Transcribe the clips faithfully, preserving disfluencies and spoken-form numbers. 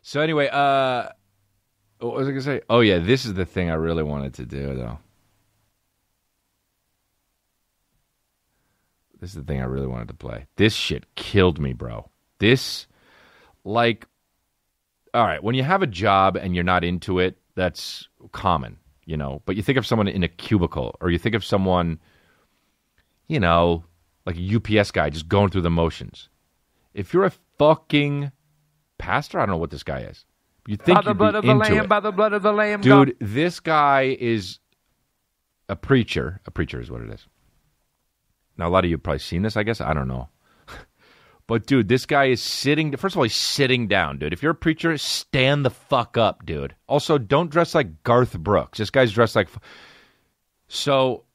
So anyway, uh, what was I going to say? Oh, yeah, this is the thing I really wanted to do, though. This is the thing I really wanted to play. This shit killed me, bro. This, like, all right, when you have a job and you're not into it, that's common, you know. But you think of someone in a cubicle, or you think of someone, you know, like a U P S guy just going through the motions. If you're a fucking pastor, I don't know what this guy is. You think by the you'd blood be of the into Lamb, it. by the blood of the Lamb, Dude, God. this guy is a preacher. A preacher is what it is. Now, a lot of you have probably seen this, I guess. I don't know. But, dude, this guy is sitting... First of all, he's sitting down, dude. If you're a preacher, stand the fuck up, dude. Also, don't dress like Garth Brooks. This guy's dressed like... So,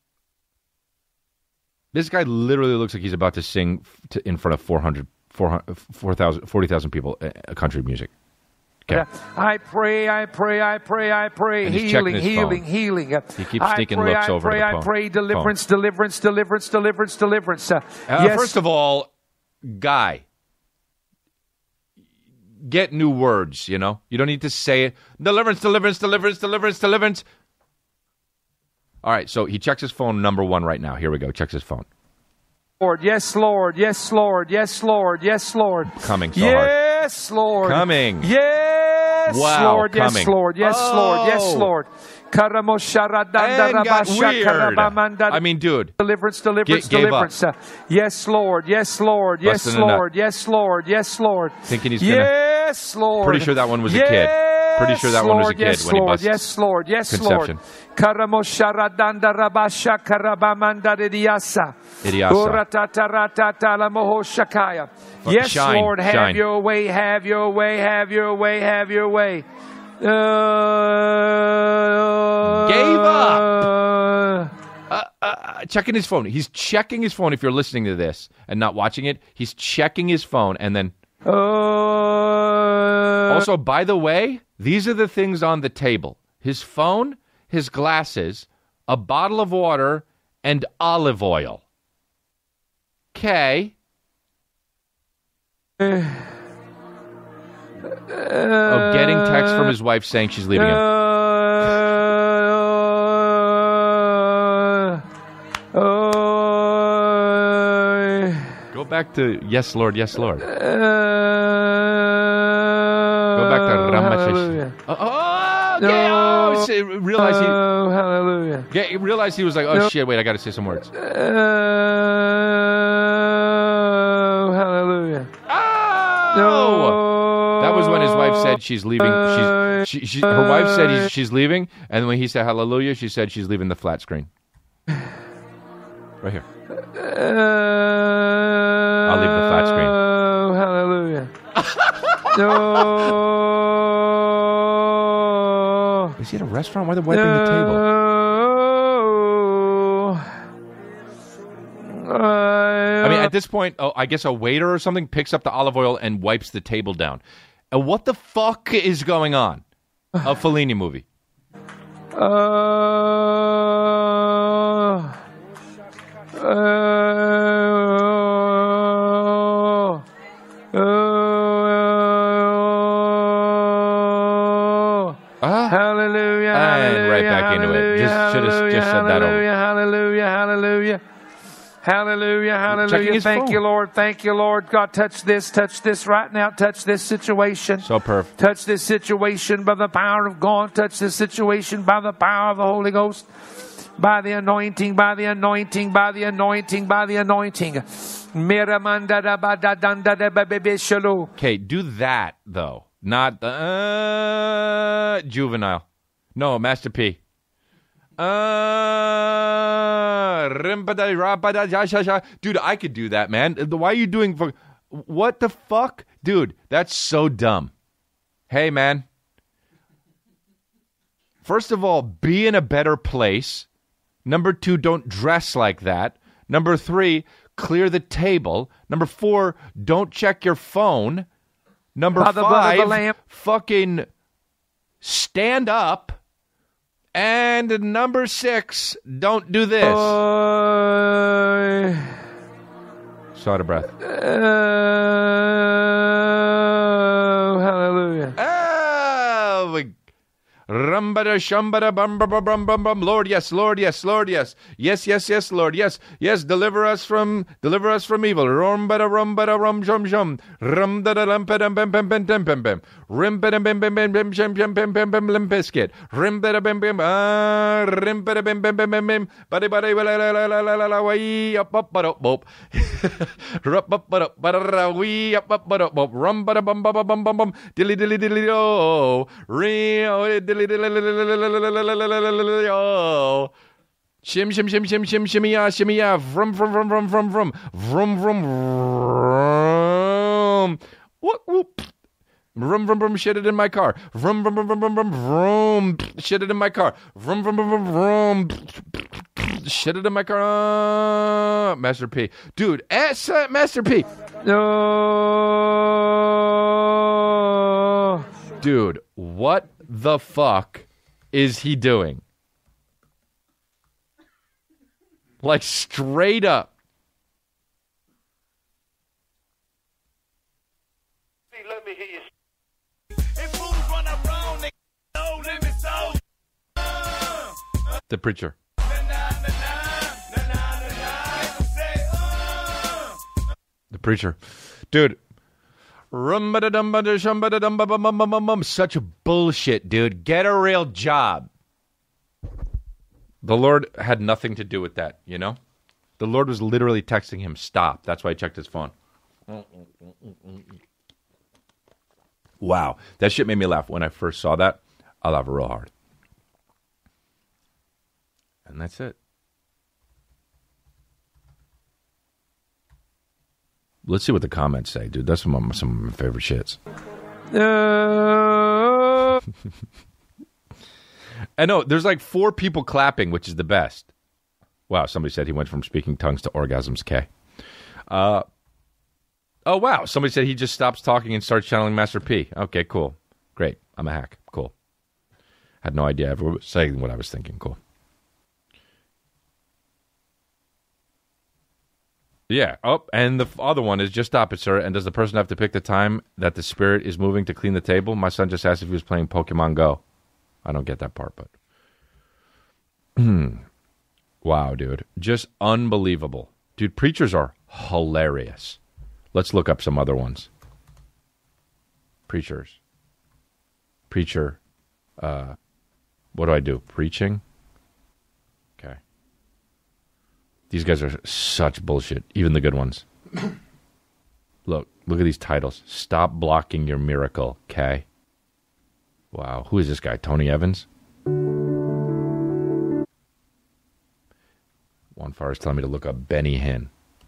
this guy literally looks like he's about to sing to, in front of four hundred, four thousand, forty thousand people, uh, country music. Okay. I pray, I pray, I pray, I pray. And he's healing, checking his healing, phone. healing. He keeps I sneaking pray, looks I over pray, to the I phone. pray, deliverance, phone. deliverance, deliverance, deliverance, deliverance. Uh, Uh, yes. First of all, guy, get new words, you know? You don't need to say it. Deliverance, deliverance, deliverance, deliverance, deliverance. All right, so he checks his phone, number one right now. Here we go. Checks his phone. Lord, yes, Lord, yes, Lord, yes, Lord, yes, Lord. Coming so yes, hard. Lord. Coming. Yes, Wow, Lord, coming. yes, Lord, yes, Oh. Lord, yes, Lord. And got weird. I mean, dude. Deliverance, deliverance, G- gave deliverance. Uh, yes, Lord, yes, Lord, yes, Busting a nut. Lord, yes, Lord, yes, Lord. Thinking he's gonna... Yes, Lord. Pretty sure that one was a yes, kid. Pretty sure that Lord, one was a kid yes, when he Lord, busts yes, Lord, yes, conception. Lord. Karamosharadanda rabasha karabamanda diasa. Idiasa. Yes, Shine, Lord, have shine. your way, have your way, have your way, have your way. Uh, Gave up. Uh, uh, checking his phone. He's checking his phone. If you're listening to this and not watching it, he's checking his phone and then... Uh, Also, by the way, these are the things on the table. His phone, his glasses, a bottle of water, and olive oil. Okay. uh, Oh, getting text from his wife saying she's leaving him. Uh, uh, Go back to yes, Lord, yes, Lord. uh, Go back to Ramacheshwar. Oh, oh, okay. Oh, shit. Realize he. Oh, hallelujah. Yeah, realized he was like, oh No. shit, wait, I got to say some words. Oh, hallelujah. Oh! No. That was when his wife said she's leaving. She's she, she her wife said he's, she's leaving, and when he said hallelujah, she said she's leaving the flat screen. Right here. I'll leave the flat screen. Oh, hallelujah. No. Is he at a restaurant? Why are they wiping the table? No. I mean, at this point, oh, I guess a waiter or something picks up the olive oil and wipes the table down. And what the fuck is going on? A Fellini movie. Uh, uh, uh, Ah, hallelujah, and right back into it. Just should have just said that over. Hallelujah, hallelujah. Hallelujah, Checking hallelujah. his Thank phone. you, Lord. Thank you, Lord. God, touch this, touch this right now. Touch this situation. So perfect. Touch this situation by the power of God. Touch this situation by the power of the Holy Ghost. By the anointing, by the anointing, by the anointing, by the anointing. Okay, do that though, not the uh, juvenile. No, Master P. Uh, dude, I could do that, man. Why are you doing? For, what the fuck, dude? That's so dumb. Hey, man. First of all, be in a better place. Number two, don't dress like that. Number three, clear the table. Number four, don't check your phone. Number By the blood of the five, Lamb. fucking stand up. And number six, don't do this. Uh, So out of breath. Oh, hallelujah. Rumbada shumbada bum bum bum bum bum bum. Lord, yes, Lord, yes, Lord, yes. Yes, yes, yes, Lord, yes. Yes, deliver us from deliver us from evil. Rumbada rumbada rum shum shum. Rumdada lumpeda bem bem bem bem bem bem. Rimbada bem bem bem bem bem bem bem bem bem limp biscuit. Rimbada bem bem ah rimbada bem bem bem bem bem. Bada bada la la la la la la la way up up bada bop. Rup up bada bada we up up bada bop. Rum bada bum bum bum bum bum. Dilly dilly dilly oh. Re oh dilly dilly oh. Shim shim shim shim shim shimmy ya shimmy ya. Vroom vroom vroom vroom vroom vroom. Vroom vroom vroom. Whoop whoop. Vroom vroom vroom. Shit it in my car. Vroom vroom vroom vroom vroom vroom. Shit it in my car. Vroom vroom vroom vroom vroom. Shit it in my car. Uh, Master P. Dude, S, uh, Master P. No. Dude, what the fuck is he doing? Like, straight up. Let me hear you. The preacher. The preacher. Dude. Such bullshit, dude. Get a real job. The Lord had nothing to do with that, you know? The Lord was literally texting him, stop. That's why he checked his phone. Wow. That shit made me laugh. When I first saw that, I laughed real hard. And that's it. Let's see what the comments say, dude. That's some of my, some of my favorite shits. Uh, I know, there's like four people clapping, which is the best. Wow, somebody said he went from speaking tongues to orgasms K. Uh, oh, wow. Somebody said he just stops talking and starts channeling Master P. Okay, cool. Great. I'm a hack. Cool. Had no idea I ever was saying what I was thinking. Cool. Yeah. Oh, and the other one is just stop it, sir. And does the person have to pick the time that the spirit is moving to clean the table? My son just asked if he was playing Pokemon Go. I don't get that part, but... Wow, dude. Just unbelievable. Dude, preachers are hilarious. Let's look up some other ones. Preachers. Preacher. Uh, what do I do? Preaching? Okay. These guys are such bullshit. Even the good ones. Look. Look at these titles. Stop blocking your miracle. Okay. Wow. Who is this guy? Tony Evans? One far is telling me to look up Benny Hinn.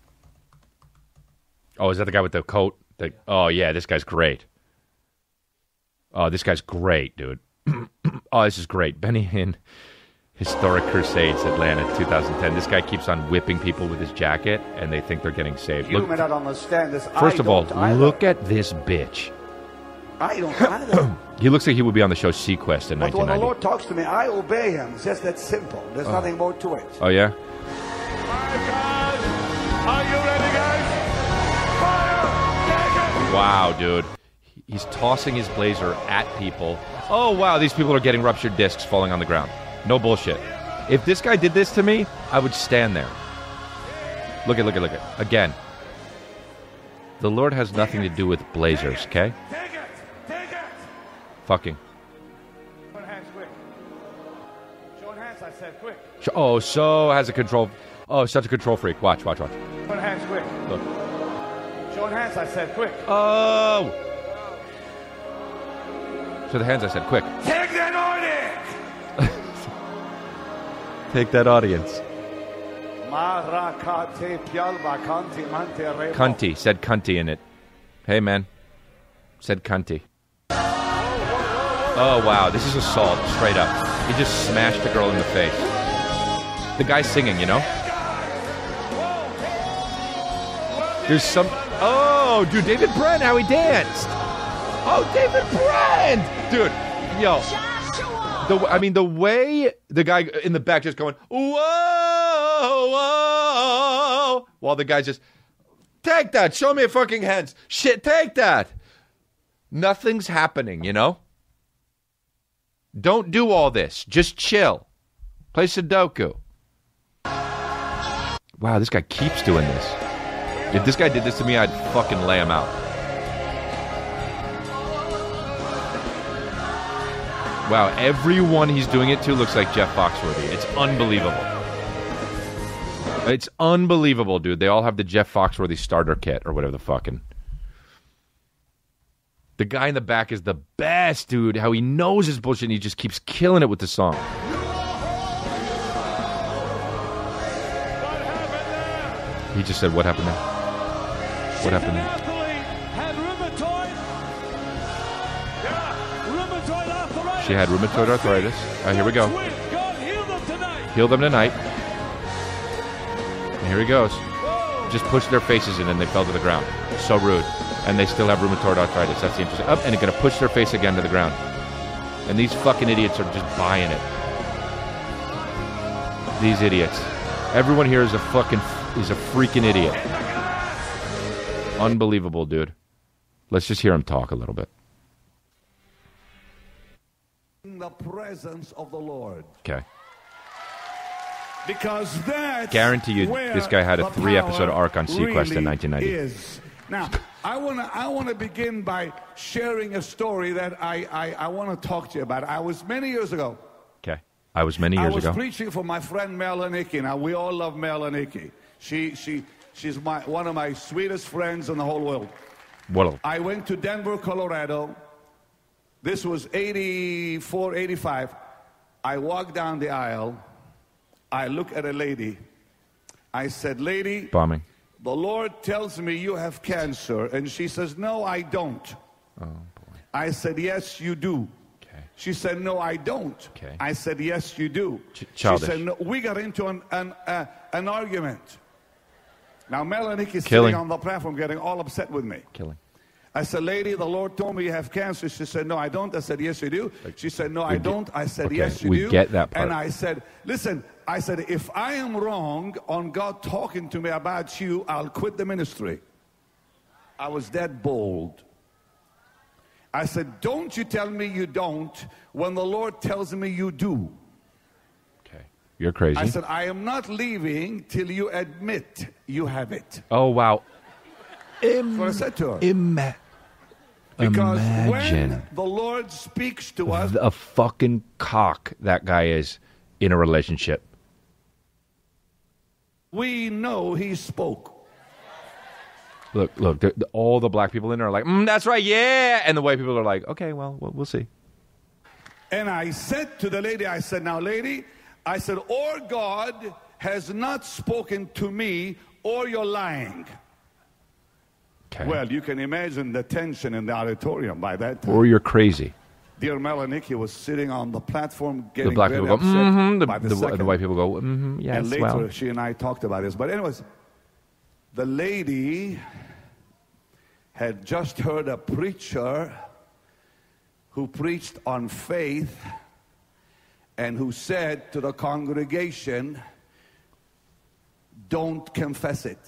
Oh, is that the guy with the coat? The, oh, yeah, this guy's great. Oh, this guy's great, dude. Oh, this is great. Benny Hinn, Historic Crusades, Atlanta, two thousand ten. This guy keeps on whipping people with his jacket, and they think they're getting saved. You Look, may not understand this. first I of all, don't either. look at this bitch. I don't either. He looks like he would be on the show Sequest in But when the nineteen ninety. Lord talks to me, I obey him. It's just that simple. There's nothing more to it. Oh, yeah? Are you ready, guys? Fire! Take it! Wow, dude. He's tossing his blazer at people. Oh, wow, these people are getting ruptured discs falling on the ground. No bullshit. If this guy did this to me, I would stand there. Look at, look at, look at. Again. The Lord has nothing to do with blazers, okay? Take it! Take it! Fucking. Showing hands quick. Showing hands, I said quick. Oh, so has a control. Oh, such a control freak. Watch, watch, watch. Showing hands quick. Look. Showing hands, I said quick. Oh! So the hands I said, quick. Take that audience! Take that audience. Cunty. Said cunty in it. Hey, man. Said cunty. Oh, wow. This is assault, straight up. He just smashed a girl in the face. The guy's singing, you know? There's some... Oh, dude, David Brent, how he danced. Oh, David Brent! Dude, yo. The, I mean, the way the guy in the back just going, whoa, whoa, while the guy's just, take that, show me your fucking hands. Shit, take that. Nothing's happening, you know? Don't do all this. Just chill. Play Sudoku. Wow, this guy keeps doing this. If this guy did this to me, I'd fucking lay him out. Wow, everyone he's doing it to looks like Jeff Foxworthy. It's unbelievable. It's unbelievable, dude. They all have the Jeff Foxworthy starter kit or whatever the fucking... The guy in the back is the best, dude. How he knows his bullshit and he just keeps killing it with the song. He just said, what happened there? What happened there? She had rheumatoid arthritis. All right, here we go. Heal them tonight. And here he goes. Just pushed their faces in and they fell to the ground. So rude. And they still have rheumatoid arthritis. That's the interesting. Up, and they're going to push their face again to the ground. And these fucking idiots are just buying it. These idiots. Everyone here is a fucking, is a freaking idiot. Unbelievable, dude. Let's just hear him talk a little bit. In the presence of the Lord. Okay. Because that's guarantee you this guy had a three episode arc on Sequest really in nineteen ninety. Is. Now, I want to I want to begin by sharing a story that I, I, I want to talk to you about. I was many years ago. Okay. I was many years I was ago. preaching for my friend Melanicki. Now, we all love Melanicki. She, she, she's my, one of my sweetest friends in the whole world. What? I went to Denver, Colorado. This was eighty-four, eighty-five. I walked down the aisle. I look at a lady. I said, lady, bombing. The Lord tells me you have cancer. And she says, no, I don't. Oh, boy. I said, yes, you do. Okay. She said, no, I don't. Okay. I said, yes, you do. Ch- childish. She said, no. We got into an, an, uh, an argument. Now, Melanie is Killing. sitting on the platform getting all upset with me. Killing. I said, lady, the Lord told me you have cancer. She said, no, I don't. I said, yes, you do. She said, no, I don't. I said, okay, yes, you we do. get that part. And I said, listen, I said, if I am wrong on God talking to me about you, I'll quit the ministry. I was that bold. I said, don't you tell me you don't when the Lord tells me you do. Okay. You're crazy. I said, I am not leaving till you admit you have it. Oh, wow. That's what I said to her. Ima- because imagine when the Lord speaks to us, a fucking cock that guy is in a relationship. We know he spoke. Look, look, the, the, all the black people in there are like, mm, that's right, yeah. And the white people are like, okay, well, we'll, we'll see. And I said to the lady, I said, now, lady, I said, or God has not spoken to me, or you're lying. Okay. Well, you can imagine the tension in the auditorium by that time. Or you're crazy. Dear Melanicki was sitting on the platform getting The black very people go, upset mm-hmm. The, by the, the, second. the white people go, mm-hmm. Yes, And later, well. she and I talked about this. But anyways, the lady had just heard a preacher who preached on faith and who said to the congregation, don't confess it.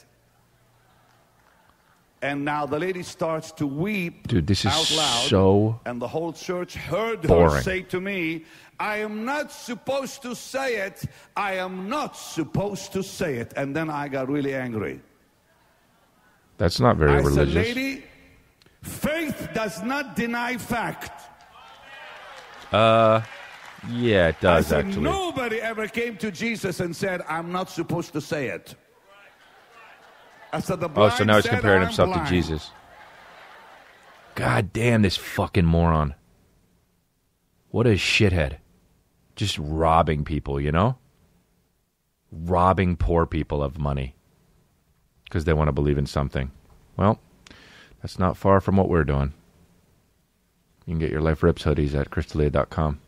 And now the lady starts to weep. Dude, this is out loud, so and the whole church heard boring. her say to me, I am not supposed to say it. I am not supposed to say it. And then I got really angry. That's not very I religious. said, lady, faith does not deny fact. Uh, yeah, it does, I said, actually. nobody ever came to Jesus and said, I'm not supposed to say it. I said, the Oh, blind so now he's said, comparing I'm himself blind. to Jesus. God damn, this fucking moron. What a shithead. Just robbing people, you know? Robbing poor people of money. Because they want to believe in something. Well, that's not far from what we're doing. You can get your Life Rips hoodies at Chris D'Elia dot com.